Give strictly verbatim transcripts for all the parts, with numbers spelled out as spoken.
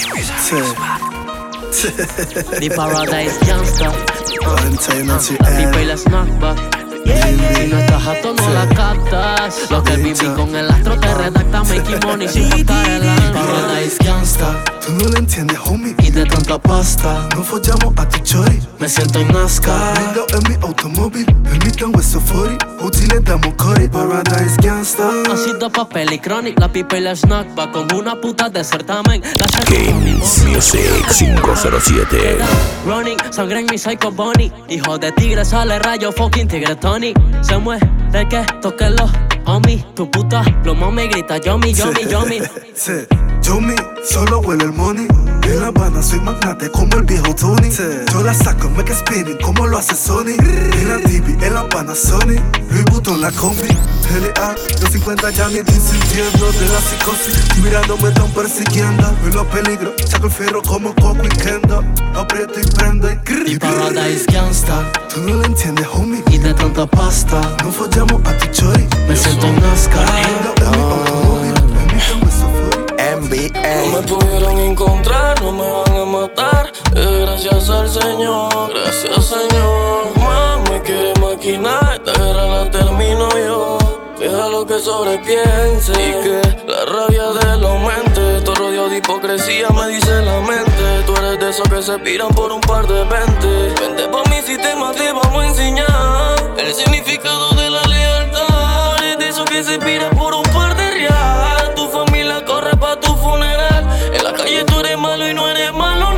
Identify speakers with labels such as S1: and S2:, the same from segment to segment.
S1: The Paradise Gangsta.
S2: Valentine at the
S1: People
S2: end.
S1: let's knock back. Si no estás jato no la captas. Lo que viví con el astro te redacta. Making money sin buscar el alma. Paradise Gangsta.
S2: Tú no lo entiendes, homie.
S1: Y de tanta pasta
S2: No follamos a tu chori.
S1: me siento en NASCAR.
S2: Lindo en mi automóvil. Permitan hueso cuarenta. Uti le damos cori. Paradise Gangsta.
S1: Ácido, papel y chronic. La pipa y la snack va con una puta de certamen. La
S3: Games Music cinco cero siete.
S1: Running, sangre en mi psycho bunny. Hijo de tigre sale rayo, fucking tigre Tony. Se muere que toque los homies. Tu puta plomo me grita yomi, yomi, yomi.
S2: Sí, Yomi, solo huele el money. En La Habana soy magnate como el viejo Tony. Yo la saco en Make Spinning como lo hace Sony. En la T V, en La Habana Sony. Louis Vuitton la combi. L A, los cincuenta ya ni estoy sintiendo de la psicosis. Mirando me están persiguiendo. En los peligros, saco el fierro como Coco y Kendo. Aprieto y prendo y grrr.
S1: Y Paradise Gangsta.
S2: Tú no lo entiendes, homie.
S1: Y de tanta pasta
S2: No follamos a tu chori.
S1: me siento en NASCAR.
S2: Lindo en mi automóvil. Permitan hueso cuarenta.
S4: M B
S5: No
S4: A.
S5: me pudieron encontrar, no me van a matar. Es gracias al Señor, gracias Señor. Mami quiere maquinar, esta guerra la termino yo. Deja lo que sobrepiense y que la rabia de los mentes. Todo rodeado de hipocresía me dice la mente. Tú eres de esos que se piran por un par de veinte. Vente pa' mi sistema, te vamos a enseñar el significado de la lealtad. Eres de esos que se piran por un par de real. Tu familia corre pa' tu funeral. En la calle tú eres malo y no eres malo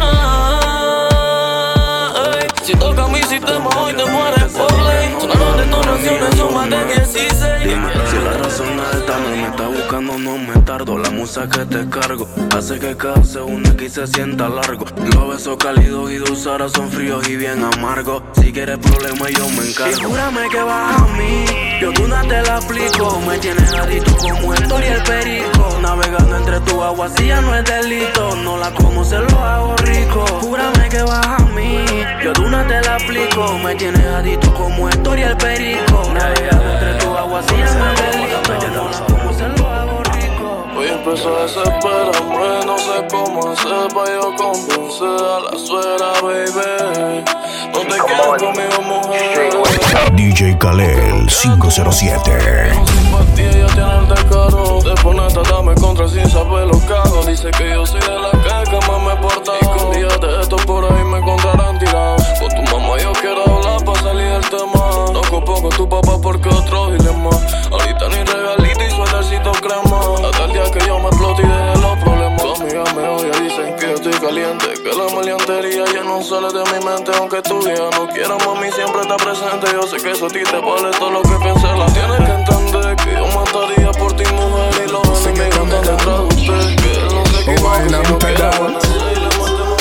S5: nada. Ey, si toca mi sistema hoy te mueres por ley. Sonaron detonaciones, son más de dieciséis.
S6: Dime si la razón es esta, me está buscando, no me tardo. La musa que te cargo hace que cada segundo aquí se sienta largo. Los besos cálidos y dulzaras son fríos y bien amargos. Si quieres problema yo me encargo. Figúrame que vas a mí, yo tú no te la aplico. Me tienes adicto como el Tori y el perico. Navegando entre tu agua si ya no es delito. No la como, se lo hago rico. Júrame que vas a mí, yo tú no te la aplico. Me tienes adicto como el Tori y el perico. Navegando entre tu agua si ya no es delito. No la como, se lo hago rico.
S5: Hoy empezó a desesperarme, no sé cómo hacer pa' yo convencer a la suegra, baby. No te quedes conmigo, mujer.
S3: D J Kalel cinco cero siete.
S5: No simpatía, ella tiene el descaro de poner tratarme contra sin saber lo que hago. Dice que yo soy de la calle que más me porta. Y que un día de estos por ahí me encontrarán tirado. Con tu mamá yo quiero hablar pa' salir del tema. No ocupo con tu papá porque otro dilema. Ahorita ni regalito y suétercito crema. Hasta el día que yo me explote y deje los problemas. Tu amiga me odia, dicen que yo estoy caliente. Que la maleantería ya no sale de mi mente. Aunque tu día no quiera, mami siempre está presente. Yo sé que eso a ti te vale todo lo que pensé. La tienes que entender que yo mataría por ti, mujer. Y los enemigos están detrás de usted. Que él no se equivoque si no quiere ponerse y le matemos.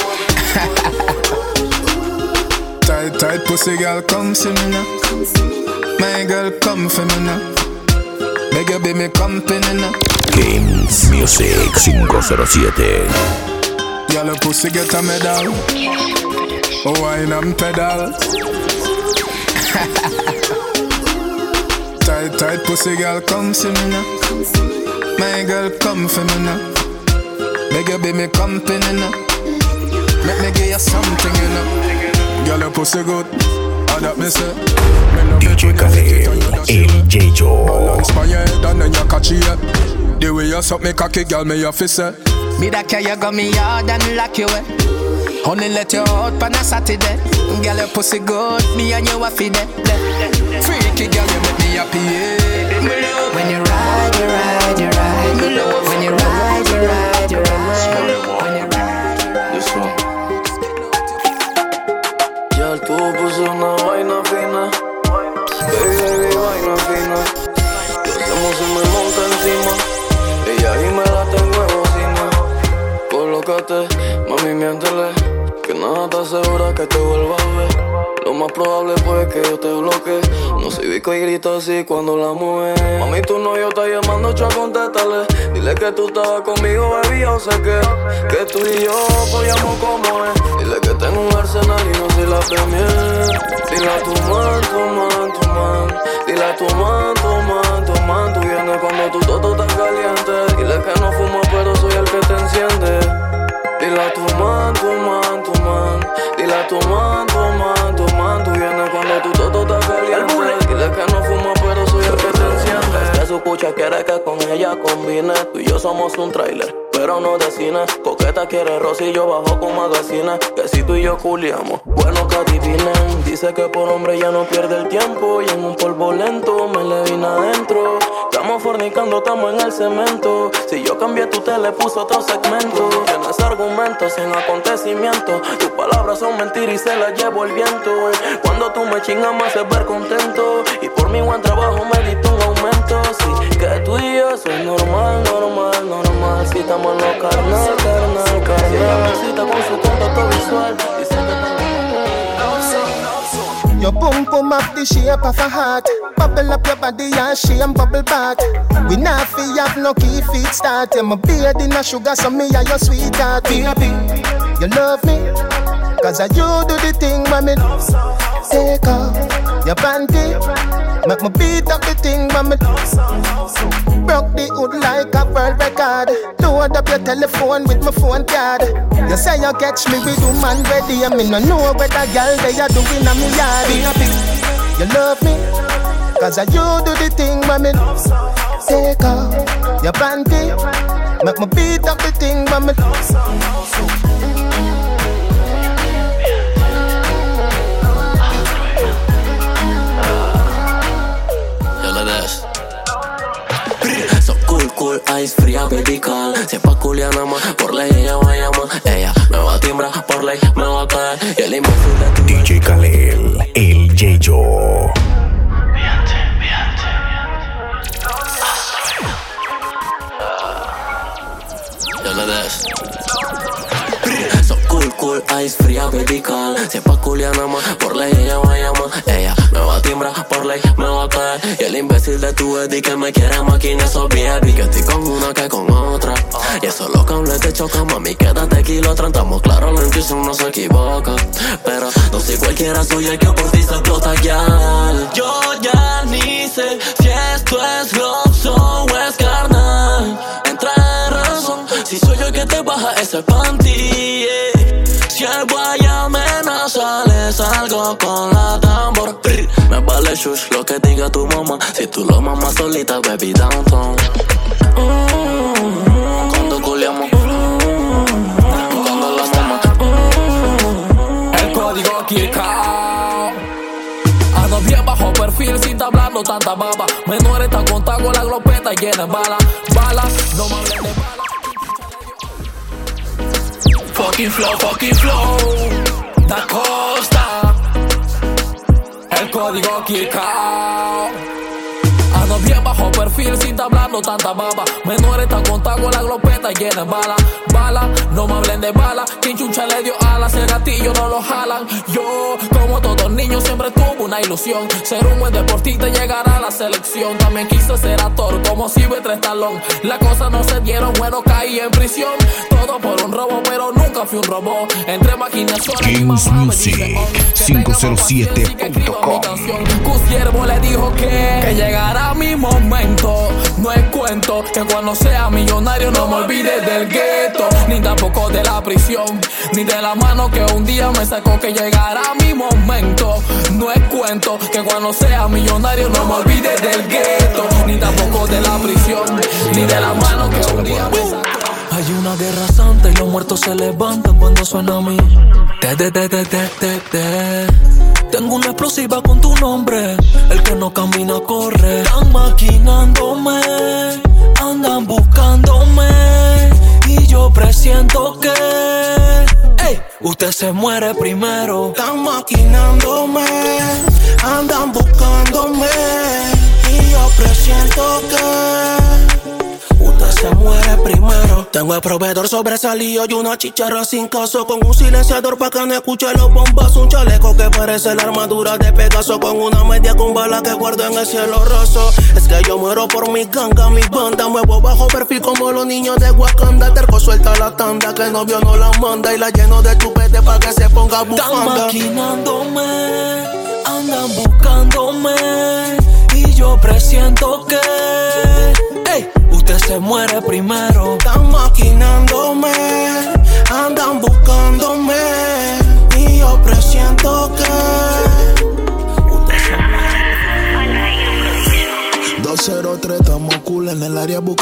S7: Tight, tight pussy girl, come see me now. My girl, come for me now. Make you be me company now.
S3: Games Music cinco cero siete.
S7: Girl, your pussy get a medal. Oh, wine and pedal. Tight, tight pussy girl, come see me now. My girl, come for me now. Make you be me company now. Make me give you something, you know. Girl, your pussy good. All that me say.
S3: D J Kalel, El Yeyo.
S7: Balance by your head and then you catch it. The way you suck me cocky, girl, me have to say.
S8: Me that care you got me hard and lock you away. Honey let you out on a Saturday. Girl your pussy good, me and you a feed it.
S7: Freaky girl, you make me happy, yeah.
S8: When you ride, you ride, you ride. When you ride, you ride, you ride. When you ride,
S6: This one.
S5: Ya tú puso una vaina fina. Baby, baby, vaina fina. Lo hacemos y me monta encima. Ella y me la tengo en bocina. Colócate, mami, miéntele. Que nada te asegura que te vuelva a ver. Lo más probable pues que yo te bloquee. No soy bico y grito así cuando la mueve. Mami, tu novio está llamando, yo contéstale. Dile que tú estabas conmigo, baby, yo sé que Que tú y yo apoyamos como es. Dile que tengo un arsenal y no soy la premier. Dile a tu man, tu man, tu man. Dile a tu man, tu man, tu man. Tú vienes cuando tu toto está caliente. Dile que no fumo pero soy el que te enciende. Dile escucha, quiere que con ella combine. Tú y yo somos un tráiler, pero no de cine. Coqueta quiere rosillo bajo con magazines. Que si tú y yo culiamos, bueno que adivinen. Dice que por hombre ya no pierde el tiempo. Y en un polvo lento me le vine adentro. Estamos fornicando, estamos en el cemento. Si yo cambié, tú te le puso otro segmento. Tienes argumentos en acontecimientos. Tus palabras son mentiras y se las llevo el viento. Cuando tú me chingas me haces ver contento. Y por mi buen trabajo me diste un aumento. Sí, que tú y yo eso es normal, normal, normal. Si estamos en lo carnal, carnal, carnal. Si ella me cita con su contacto visual, dice que
S4: your boom boom up the shape of a heart. Bubble up your body and shame bubble back. We not fi have no key feet start. You're my beard in a sugar, so me are your sweetheart. Baby, you love me, cause I you do the thing when me take off your panty. Make me beat up the thing when me broke the hood like a world record. Load up your telephone with my phone card. You say you catch me with woman ready, and me no know where the girl they are doing on me yard. Baby, you love me, cause I you do the thing when me take off your panty. Make me beat up the thing when me
S1: So cool, cool, ice fría, baby call. Si es pa' culiar nada más, por ley ella va a llamar. Ella me va a timbrar, por ley me va a caer. Y el imbécil de tu
S3: D J Khalel, el Yeyo.
S1: Miente, miente, miente. Yo le des. So cool, cool, ice fría, baby call. Si es pa' culiar nada más, por ley ella va a llamar. Ella me va a timbrar, por ley me va a caer. Y el imbécil de tu Eddie que me quiere máquina, esos V I P. Que estoy con una que con otra. Y eso lo que hablé te choca, mami, quédate kilo. Tratamos claro, la intuición no se equivoca. Pero no soy cualquiera, soy el que por ti se explota ya. Yo ya ni sé si esto es love o es carnal. Entra en razón, si soy yo el que te baja ese panty, yeah. Si el guay amenaza, le salgo con la tambor. Me vale shush lo que diga tu mamá. Si tú lo mamas solita, baby, downtown. Mm-hmm. Cuando culiamos, mm-hmm. Cuando la mama, mm-hmm.
S9: El código Kika. Ando bien bajo perfil sin estar hablando tanta baba. Menores están contago la glopeta y llena bala. Balas, no me hablen de bala. Fucking flow, fucking flow. Da Costa. El código Kika. Ando bien bajo perfil sin estar hablando tanta baba. Menores están contago la glopeta y llena bala. Bala, no me hablen de bala. Quien chuncha le dio alas, el gatillo no lo jalan. Yo, como todos niños, siempre tuve una ilusión. Ser un buen deportista y llegar a la selección. También quise ser actor como Silvestre Stallone. Las cosas no se dieron, bueno, caí en prisión. Todo por un robo, pero nunca fui un robot. Entre maquinaciones
S3: Kings Music cinco cero siete punto com.
S9: Cusiervo le dijo que, que llegará mi momento. No es cuento que cuando sea millonario no me olvide del gueto, ni tampoco de la prisión, ni de la mano que un día me sacó. Que llegará mi momento. No es cuento que cuando sea millonario no me olvide del gueto, ni tampoco de la prisión, ni de la mano que un día me sacó. Hay una guerra santa y los muertos se levantan cuando suena a mí. Te, te, te, te, te, te, te. Tengo una explosiva con tu nombre. El que no camina corre. Están maquinándome, andan buscándome, y yo presiento que ey, usted se muere primero.
S4: Están maquinándome, andan buscándome, y yo presiento que usted se muere primero. Tengo el proveedor sobresalido y una chicharra sin caso, con un silenciador pa' que no escuche los bombazos. Un chaleco que parece la armadura de Pegaso, con una media con bala que guardo en el cielo raso. Es que yo muero por mi ganga, mi banda. Muevo bajo perfil como los niños de Wakanda. Terco suelta la tanda, que el novio no la manda, y la lleno de chupete pa' que se ponga bufanda.
S9: Están maquinándome, andan buscándome, y yo presiento que ey, usted se muere primero.
S4: Están maquinándome, andan buscándome, y yo presiento que usted se muere.
S7: dos cero tres estamos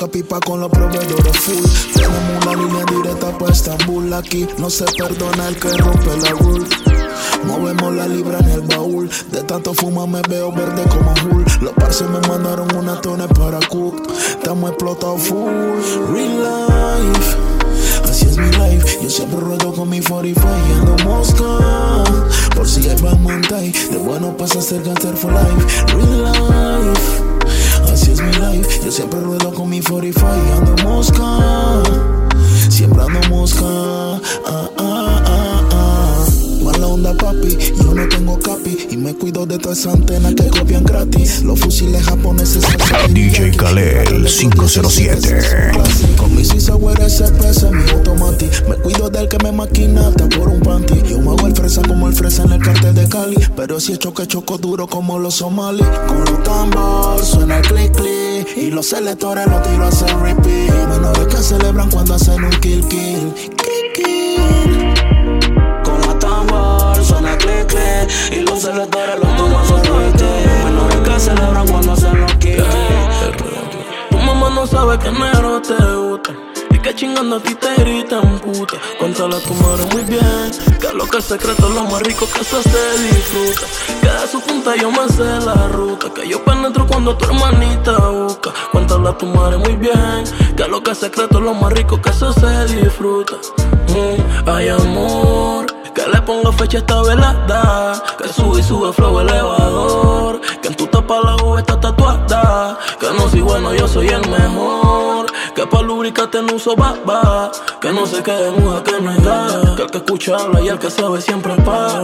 S10: busca pipa con los proveedores full. Tenemos una línea directa para Estambul. Aquí no se perdona el que rompe la rule. Movemos la libra en el baúl. De tanto fuma me veo verde como Hull. Los parce me mandaron una tona para Cook. Estamos explotados full. Real life, así es mi life. Yo siempre ruedo con mi cuarenta y cinco y ando mosca. Por si hay Balmantay, de bueno pasa a ser gangster for life. Real life, así es mi life. Yo siempre ruedo con mi cuarenta y cinco y ando mosca. Siempre ando mosca. Ah, ah, ah, ah. Mala onda papi, yo no tengo capi. Y me cuido de todas esas antenas que copian gratis. Los fusiles japoneses
S3: D J Kalel cinco cero siete.
S10: Con mis Isaware se pesa mi automati. Me cuido del que me maquina hasta por un panty. Yo me hago el fresa como el fresa en el cartel de Cali. Pero si es choque choco duro como los somalis. Con los tambores suena el click click. Y los selectores los tiro a hacer repeat. Menores que celebran cuando hacen un kill kill. Kill kill.
S6: Suena clic clic y los selectores los toman suerte. Menores que celebran cuando se lo quieren.
S5: Tu mamá no sabe que negro te gusta y que chingando a ti te gritan puta. Cuéntale a tu madre muy bien que lo que es secreto es lo más rico que eso se disfruta. Que de su punta yo me sé la ruta, que yo penetro cuando tu hermanita busca. Cuéntale a tu madre muy bien que lo que es secreto es lo más rico que eso se disfruta. Mm, ay amor, que le ponga fecha a esta velada, que sube y sube flow elevador, que en tu tapa la U está tatuada, que no soy bueno, yo soy el mejor, que pa' lubricarte no uso baba, que no se quede muda, que no hay nada, que el que escucha habla y el que sabe siempre paga.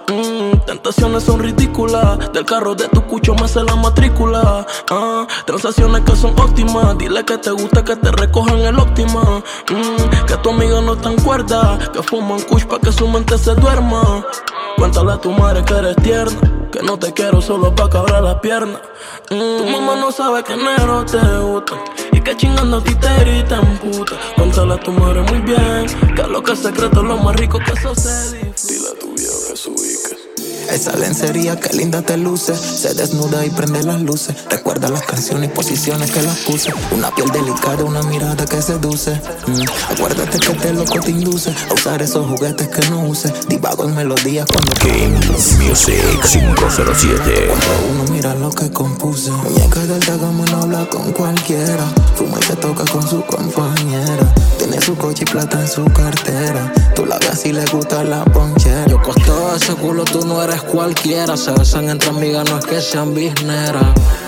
S5: mm, Tentaciones son ridículas, del carro de tu cucho me hace la matrícula. ah, Transacciones que son óptimas, dile que te gusta que te recojan el óptima. mm, Que tu amiga no está en cuerda, que fuman kush pa' que su mente se duerma. Cuéntale a tu madre que eres tierna, que no te quiero solo pa' cabrar las piernas. mm. Tu mamá no sabe que negro te gusta y que chingando a ti te gritan puta. Cuéntale a tu madre muy bien que lo que es secreto es lo más rico que eso se disfruta. Dile a tu viejo que se ubique.
S11: Esa lencería que linda te luce, se desnuda y prende las luces. Recuerda las canciones y posiciones que las puse. Una piel delicada, una mirada que seduce. mm. Acuérdate que este loco te induce a usar esos juguetes que no use. Divago en melodías cuando
S3: Kings Music cinco cero siete.
S11: Cuando uno mira lo que compuse. Muñeca del Dagamo no habla con cualquiera. Fuma y se toca con su compañera. Tiene su coche y plata en su cartera. Tú la ves y le gusta la ponchera.
S12: Yo costado ese culo, tú no eres cualquiera. Se besan entre amigas, no es que sean bisneras.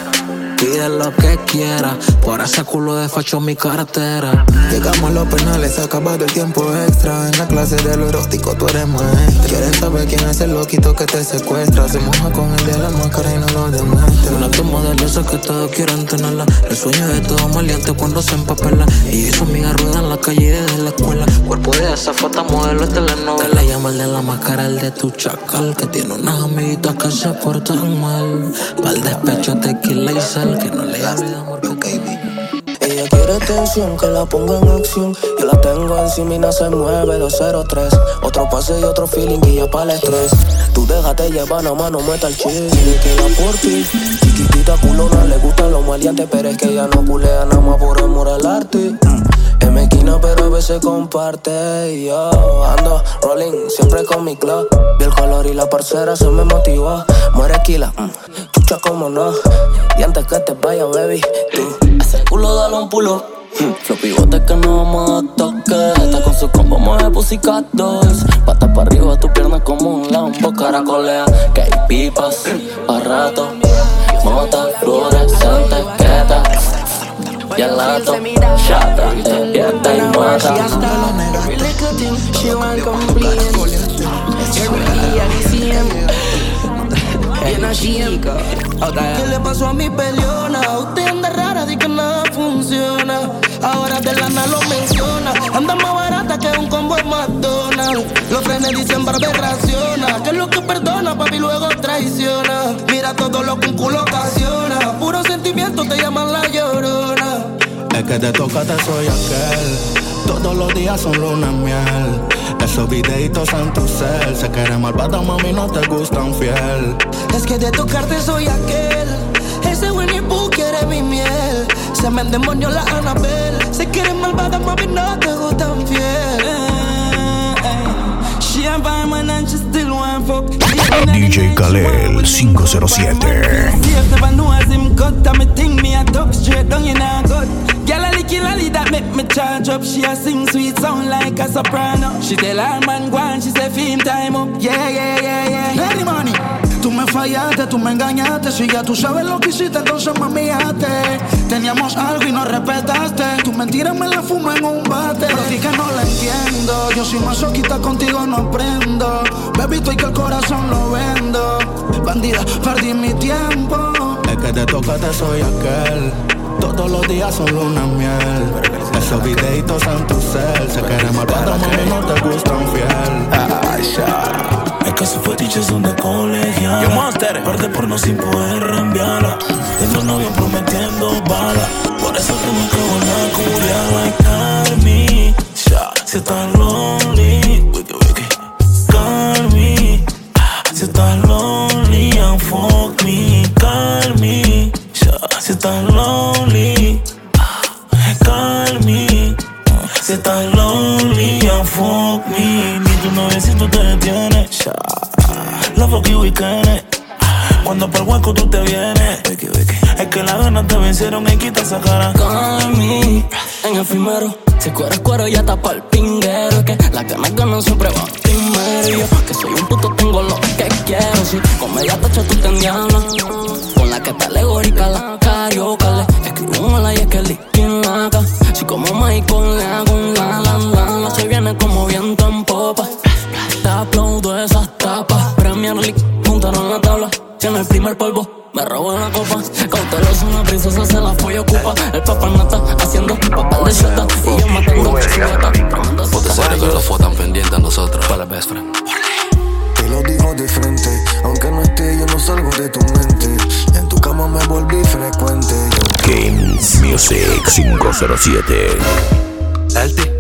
S12: Pide lo que quiera, por ese culo de facho mi cartera.
S11: Llegamos a los penales, se ha acabado el tiempo extra. En la clase de lo erótico tú eres maestra. Quieren saber quién es el loquito que te secuestra. Se moja con el de la máscara y no lo demuestra.
S12: Una toma de esas que todos quieren tenerla. El sueño de todo maleante cuando se empapela. Ella y su amiga ruedan la calle desde la escuela. Cuerpo de esa foto modelo de telenovela. Le llama el de la máscara, el de tu chacal, que tiene unas amiguitas que se portan mal. Pa'l despecho, tequila y sal, que no le hable amor, baby.
S13: Ella quiere tensión, que la ponga en acción. Yo la tengo encima y no se mueve, dos cero tres. Otro pase y otro feeling y ya para el estrés. Tú déjate llevar, nada más no meta el chile. Tiene que ir por ti, chiquitita culona. Le gustan los maleantes, pero es que ella no culea nada más por amor al arte. Es mezquina pero a veces comparte. Y yo ando rolling siempre con mi club. Vi el color y la parcera se me motivó. Muere esquila, mm, chucha como no. Y antes que te vaya baby, tú ese culo dale un pulo. mm, Los pivotes que no vamos a tocar. Está con su combo mueve Pussycat Dolls. Pata para arriba, tu pierna como un Lambo. Caracolea, que hay pipas pa' rato. Mota, fluorescente, quieta. Y al lato, chata, despierta y mata. ¿Qué le pasó a mi peleona? Usted anda rara, di que nada funciona. Ahora de lana lo menciona. Anda más barata que un combo en McDonald's. Los frenes dicen barbe raciona. Que es lo que perdona, papi, luego traiciona. Mira todo lo que un culo ocasiona. Puro sentimiento te llaman la llorona.
S10: Es que te toca, te soy aquel. Todos los días son luna miel. Esos videitos en tu cel. Sé que eres malvada, mami, no te gustan fiel.
S13: Es que de tocarte soy aquel. Ese Winnie Pooh quiere mi miel.
S14: Se me endemonió la Anabel. Sé que eres malvada, mami, no te hago tan fiel. She a fireman and she still want fuck.
S3: D J Kalel cinco cero siete.
S14: Never know as him cut, and me think me a talk straight down in her gut. Girl a licky lolly that make me charge up. She a sing sweet sound like a soprano. She tell her man go on, she say film time up. Yeah, yeah, yeah, yeah.
S10: Any money. Tú me fallaste, tú me engañaste. Si ya tú sabes lo que hiciste, entonces mamiate. Teníamos algo y no respetaste. Tu mentira me la fumo en un bate. Pero sí que no la entiendo. Yo soy masoquista, contigo no aprendo. Baby, estoy que el corazón lo vendo. Bandida, perdí mi tiempo.
S15: Es que te toca, te soy aquel. Todos los días son luna miel. Esos videitos en tu cel. Sé que eres malvada, mami, no te gustan fiel. Ay, ya.
S16: Es que sus fetiches son de colegial. Perde por no sin poder reenviarla. Tengo novio prometiendo bala. Por eso tengo que volver a culiar. Like call me, ya. Si estás lonely, wiki wiki. Call me, si estás lonely, and fuck me. Call me, ya. Si estás lonely, call me. Si estás lonely, and fuck me. Ni tu noviecito te detiene. La fuck you weekend. Cuando por el hueco tú te vienes. Es que las ganas te vencieron y quita esa cara.
S1: Call me en efímero. Si cuero es cuero ya tapa el pinguero. Es que las ganas ganan siempre van primero. Y yo que soy un puto tengo lo que quiero. Si con media tacha tú te endiablas. Con la que te alegórica la carioca. Le escribo un mala y es que liquin laca. Si como Michael le hago un la la la la. Se viene como viento en popa. Te aplaudo esas tapas. Premier League, juntaron la tabla. Tiene el primer polvo, me robó la copa. Cauteloso, una princesa se la fue y ocupa. El papá nata haciendo papel de chata. Y yo matando su gata.
S6: Ponte serio que los fue tan pendientes a nosotros. Para la best friend.
S17: Te lo digo de frente. Aunque no esté, yo no salgo de tu mente. En tu cama me volví frecuente.
S3: Games Music cinco cero siete.
S6: El T.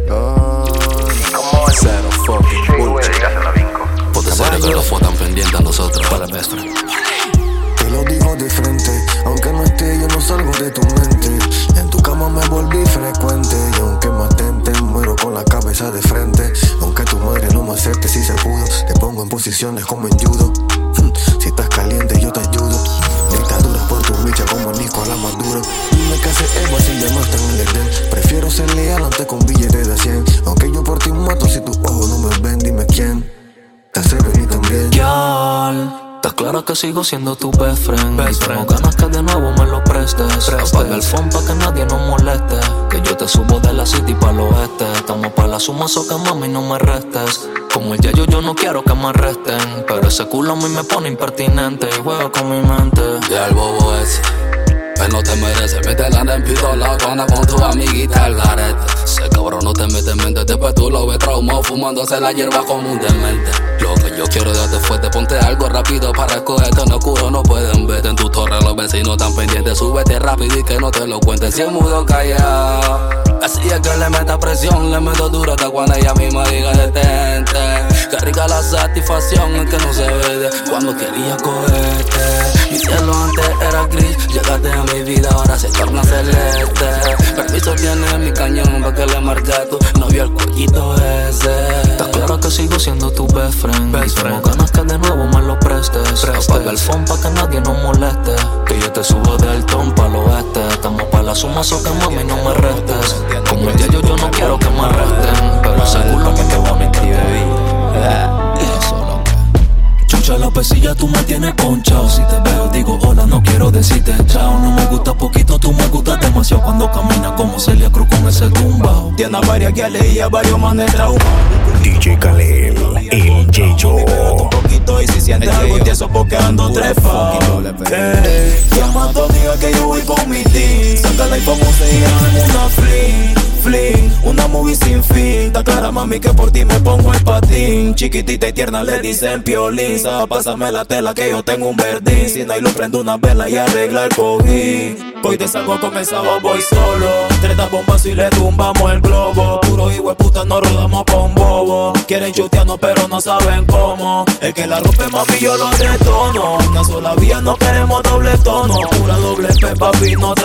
S6: Cero fucking bullshit. Ponte serio que los fue tan pendientes a nosotros. Para la best friend.
S17: Te lo digo de frente. Aunque no esté, yo no salgo de tu mente. En tu cama me volví frecuente. Y aunque me atente, muero con la cabeza de frente. Aunque tu madre no me acepte si se pudo. Te pongo en posiciones como en judo. Si estás caliente yo te ayudo. Dictaduras por tu bicha como Nicolás Maduro. Dime que hace Eva si llamaste en el Edén. Prefiero ser leal antes con billetes de cien. Aunque yo por ti mato si tus ojos no me ven. Dime quién te hace venir también.
S12: Girl, estás claro que sigo siendo tu best friend. Best y tengo ganas que de nuevo me lo prestes. Prestes. Apaga el phone pa' que nadie nos moleste. Que yo te subo de la city pa' el oeste. Estamos pa' la suma, so que mami no me restes. Como el yayo yo no quiero que me arresten. Pero ese culo a mí me pone impertinente. Y juego con mi mente.
S6: Ya el bobo ese, él no te merece. Métela en pistola cuando con tu amiguita el garete. Ese cabrón no te mete en mente. Después tú lo ves traumado fumándose la hierba como un demente. Lo que yo quiero darte fuerte. Ponte algo rápido para escogerte. En oscuro no pueden verte. En tu torre los vecinos tan pendientes. Súbete rápido y que no te lo cuenten. Si es mudo callado. Así es que le meta presión. Le meto duro hasta cuando ella misma diga detente. Que rica la satisfacción en que no se ve cuando quería cogerte. Mi cielo antes era gris. Llegaste a mi vida, ahora se torna celeste. Permiso tiene mi cañón pa' que le marque a tu novio el cuellito ese.
S12: Estás claro que sigo siendo tu best friend. Best y tengo friend. Ganas que de nuevo me lo prestes. prestes. Apaga el phone pa' que nadie nos moleste. Que yo te subo del ton pa' el oeste. Estamos pa' la suma, so que mami no me restes. Como el yayo yo no quiero que me arresten. Pero ese culo me quedó a mi baby.
S16: Chucha la pesilla, tú me tienes ponchao. Si te veo digo hola, no quiero decirte chao. No me gusta poquito, tú me gustas demasiado. Cuando caminas como Celia Cruz con ese tumbao. Tiene varias guiales y a varios manes traumados.
S3: D J Kalel, el Yeyo.
S16: Un poquito y si sientes algo tieso porque ando trepao. Llama a tu amiga que yo voy con mi team. Saca la iPhone once y en una free. fling, una movie sin fin. Está clara mami que por ti me pongo el patín. Chiquitita y tierna le dicen piolín. Sa, pásame la tela que yo tengo un verdín. Si no hay luz prendo una vela y arregla el cojín. Hoy te salgo con el sábado, voy solo. Tres bombas y le tumbamos el globo. Puro hijo de puta no rodamos con bobo. Quieren chutearnos pero no saben cómo. El que la rompe mami yo lo detono. Una sola vía no queremos doble tono. Pura doble P papi no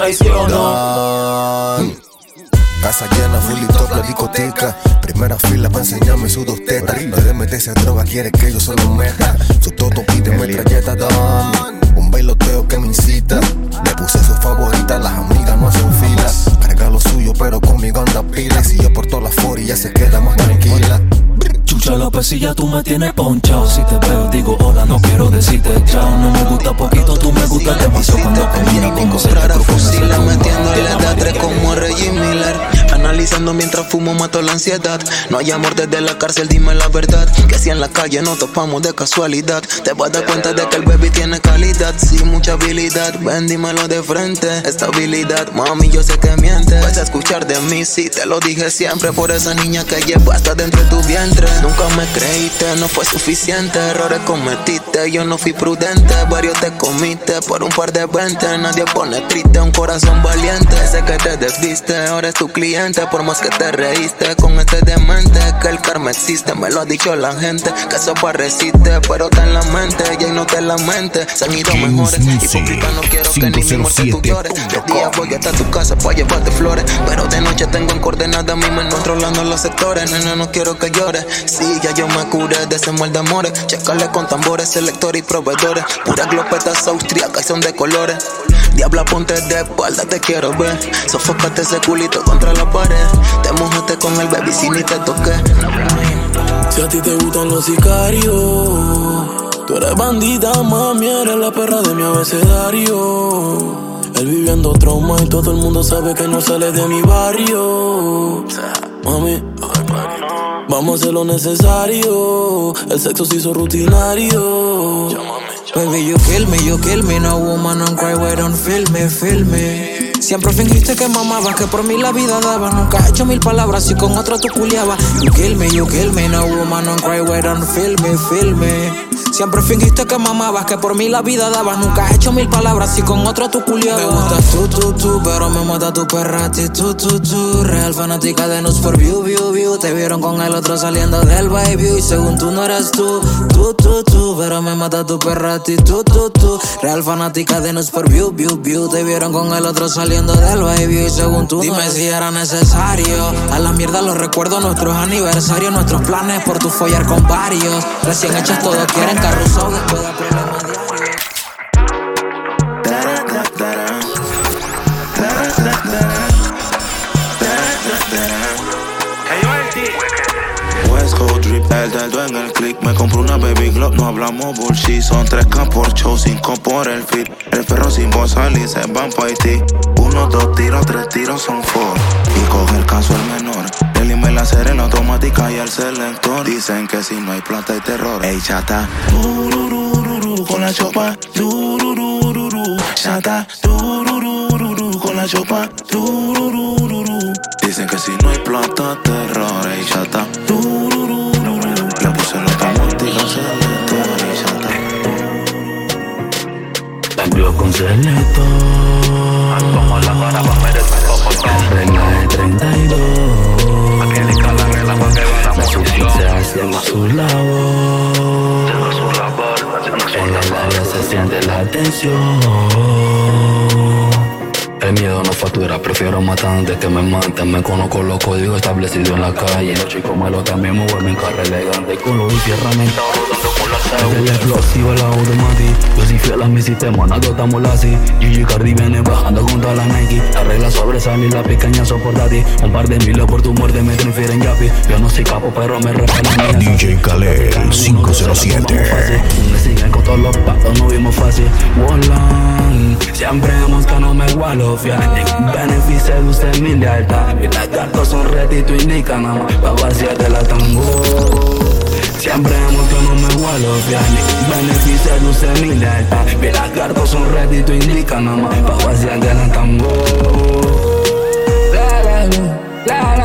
S16: traiciono.
S17: Casa llena, full y top, la discoteca. Primera fila pa' enseñarme sus dos tetas. No de meterse a droga, quiere que yo se lo meta. Su toto pide metralleta, don. Un bailoteo que me incita. Le puse su favorita, las amigas no hacen filas. Carga lo suyo, pero conmigo anda pila. Y si yo por todas las foras ya se queda más tranquila.
S16: Chucha López y ya tú me tienes ponchao. Si te veo digo hola, no quiero decirte chao. No me gusta poquito, tú me gustas demasiado. Cuando te mira como se te
S11: fusiles metiéndole de tres como Reggie Miller. Analizando mientras fumo mato la ansiedad. No hay amor desde la cárcel, dime la verdad. Que si en la calle no topamos de casualidad. Te vas a dar cuenta de que el baby tiene calidad. Sí, mucha habilidad, ven dímelo de frente. Estabilidad, mami yo sé que mientes. Vas a escuchar de mí, sí, te lo dije siempre. Por esa niña que llevaste dentro de tu vientre. Nunca me creíste, no fue suficiente. Errores cometiste, yo no fui prudente. Varios te comiste por un par de veinte. Nadie pone triste, un corazón valiente. Sé que te desviste, ahora es tu cliente. Por más que te reíste con este demente. Que el karma existe, me lo ha dicho la gente. Que eso resiste, pero está en la mente. Y ahí no te lamentes, se han ido mejores. Hipócrita no quiero que ni mi muerte tú llores. De día voy hasta tu casa pa' llevarte flores. Pero de noche tengo en coordenada mi mente controlando los sectores. Nena, no quiero que llores. Sí, ya yo me curé de ese mal de amores. Chécale con tambores, selectores y proveedores. Puras glopetas austriacas son de colores. Diabla, ponte de espalda, te quiero ver. Sofócate ese culito contra la pared. Te mojaste con el baby si ni te toqué.
S16: Si a ti te gustan los sicarios, tú eres bandida, mami, eres la perra de mi abecedario. Él viviendo trauma y todo el mundo sabe que no sale de mi barrio. Mami, vamos a hacer lo necesario. El sexo se hizo rutinario.
S12: Baby, you kill me, you kill me. No woman, don't cry, we don't feel me, feel me. Siempre fingiste que mamabas, que por mí la vida daba. Nunca he hecho mil palabras y con otro tú culiabas. You kill me, you kill me. No woman, don't cry, we don't feel me, feel me. Siempre fingiste que mamabas, que por mí la vida dabas. Nunca he hecho mil palabras y con otro tú culiabas. Me gustas tú, tú, tú, pero me mata tu perra a ti, tú, tú, tú. Real fanática de News for View, View, View. Te vieron con el otro saliendo del baby y según tú no eres tú, tú, tú, tú. Pero me mata tu perra a ti, tú, tú, tú. Real fanática de News for View, View, View. Te vieron con el otro saliendo del baby y según tú dime no si era necesario. A la mierda los recuerdos, nuestros aniversarios, nuestros planes por tu follar con varios. Recién hechos todos quieren carrusel después de problemas diarios.
S6: West Coast Drip, el dedo en el click. Me compro una baby glock, no hablamos bullshit. Son tres K por show, cinco por el fit. El perro sin voz y se van pa' Haití. Uno, dos tiros, tres tiros son four. Y coge el caso el menor. El email hacer en la automática y el selector. Dicen que si no hay plata hay terror. Ey, chata, dururururu, con la chopa, dururururu. Chata, dururururu, con la chopa, dururururu. Dicen que si no hay plata, terror. Ey, chata, dururururu. Le puse la automática, selector. Ey, chata.
S16: Cambio con selector. Como la vara pa' merecer poco. Regla de treinta y dos. Angélica la regla pa' que va la posición. Se haciendo su labor. Haciendo su labor. En el área se siente la tensión. El miedo no factura, prefiero matar antes que me maten. Me conozco los códigos establecidos en la calle. Los chicos malos también me vuelven carro elegante. Con los y herramientas rodando con la cédula. El explosivo, la automática. Yo soy fiel a mi sistema, nada estamos así. Gigi Cardi viene bajando contra la Nike. La regla sobresale y la pequeña soporta a ti. Un par de miles por tu muerte me transfieren yapi. Yo no soy capo, pero me respetan.
S3: D J Khaled cinco cero siete.
S16: Me siguen con todos los patos, no vimos fácil. Volan, siempre hemos que no me igualo. Beneficio de usted mi lealtad. Y las cartas son retito indican nada más pa' vaciarte la tambor. Siempre hemos que no me igualo, fiani. Beneficio de usted mi lealtad. Y las cartas son retito indican nada más pa' vaciarte la tambor. La la la la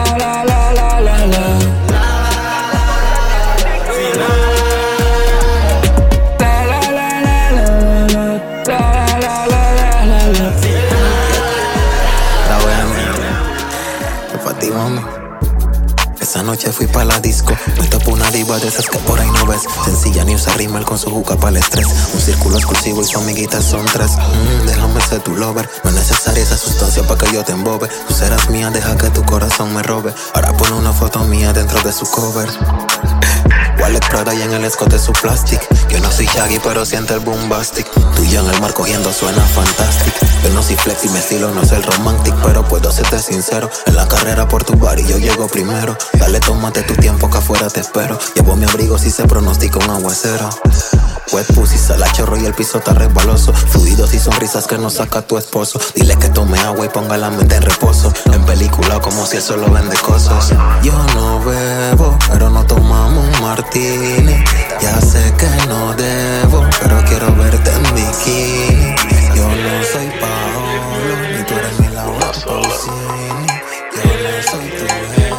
S11: la disco. Me tapo una diva de esas que por ahí no ves. Sencilla ni usa rímel con su juca para el estrés. Un círculo exclusivo y su amiguita son tres. mm, Déjame ser tu lover. No es necesaria esa sustancia para que yo te embobe. Tú serás mía, deja que tu corazón me robe. Ahora pone una foto mía dentro de su cover. Wallet Prada y en el escote su plastic. Yo no soy Shaggy pero siente el bombastic. Tú y yo en el mar cogiendo suena fantastic. Yo no soy flex y mi estilo no es el romantic, pero puedo serte sincero. En la carrera por tu bar y yo llego primero. Dale, tómate tu tiempo que afuera te espero. Llevo mi abrigo si se pronostica un aguacero. Wet pussy, sala chorro y el piso está resbaloso. Fluidos y sonrisas que no saca tu esposo. Dile que tome agua y ponga la mente en reposo. En película como si eso lo vende cosas. Yo no bebo, pero no tomamos un martini. Ya sé que no debo, pero quiero verte en bikini. Yo no soy Paolo, ni tú eres mi Laura Pausini. Yo no soy tu jefe,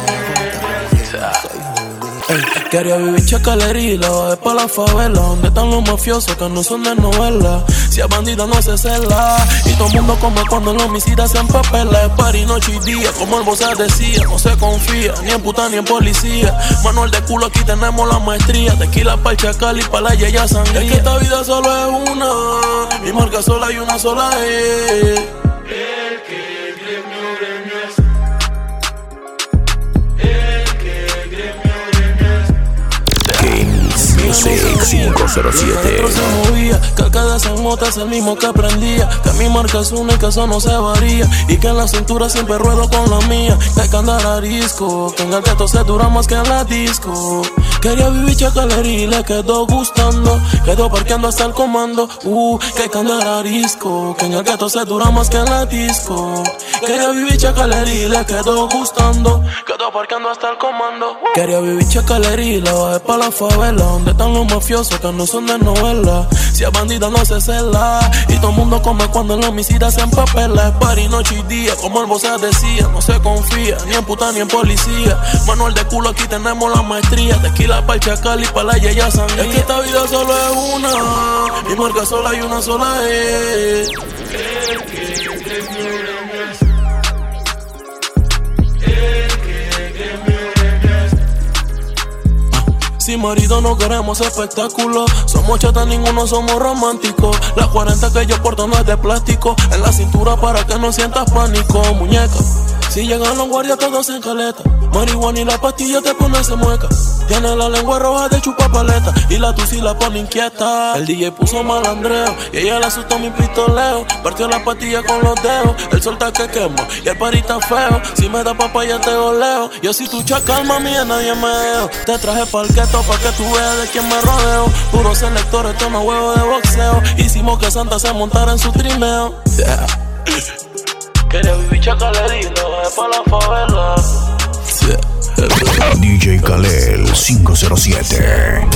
S9: Ey, quería vivir chacalería y la bajé pa' la favela, donde están los mafiosos que no son de novela. Si es bandida no se cela, y todo el mundo come cuando los homicidas se empapela. Es party noche y día, como el bossa decía, no se confía, ni en puta ni en policía. Manual de culo, aquí tenemos la maestría. Tequila pa'l chacal y pa' la yeya sangría. Es que esta vida solo es una, mi marca sola y una sola es. El que el gremio, gremio es.
S3: Music cinco cero siete.
S9: Se movía, calcada en mota es el mismo que aprendía. Que mi marca es una y que eso no se varía. Y que en la cintura siempre ruedo con la mía. Que hay que andar a disco, que en el gueto se dura más que en la disco. Quería vivir chacalería y le quedó gustando. Quedó parqueando hasta el comando. Uh, que hay que andar a disco, que en el gueto se dura más que en la disco. Quería vivir chacalería y le quedó gustando. Quedó parqueando hasta el comando. Quería vivir chacalería y la bajé pa' la favela, donde están los mafiosos que no son de novela. Si es bandida no se cela, y todo el mundo come cuando el homicida se empapela. Es party noche y día, como el bossa decía, no se confía, ni en puta ni en policía. Manual de culo, aquí tenemos la maestría. Tequila pa'l chacal y pa' la yeya sangría. Es que esta vida solo es una, mi marca sola y una sola es. Si marido no queremos espectáculo, somos chatas, ninguno somos románticos. La cuarenta que yo porto no es de plástico, en la cintura para que no sientas pánico, muñeca. Si llegan los guardias todos en caleta, marihuana y la pastilla te pone se mueca. Tiene la lengua roja de chupa paleta y la tusi la pone inquieta. El D J puso malandreo y ella le asustó mi pistoleo. Partió la pastilla con los dedos, el sol está que quema y el parita feo. Si me da papaya te goleo, yo si tu chacal mami a nadie me dejo. Te traje pa'l gueto pa' que tú veas de quién me rodeo. Puro selector, esto no huevo de boxeo. Hicimos que Santa se montara en su trineo. Yeah. Quería vivir chacalería, lo bajé pa' la favela.
S3: Yeah. D J Kalel cinco cero siete.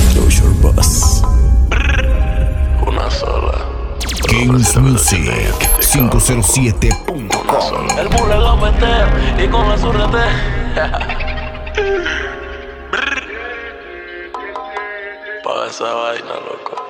S5: Una sola.
S3: Kings Music cinco cero siete punto com.
S9: El bule lo mete y con la surrete. Pa' esa vaina, loco.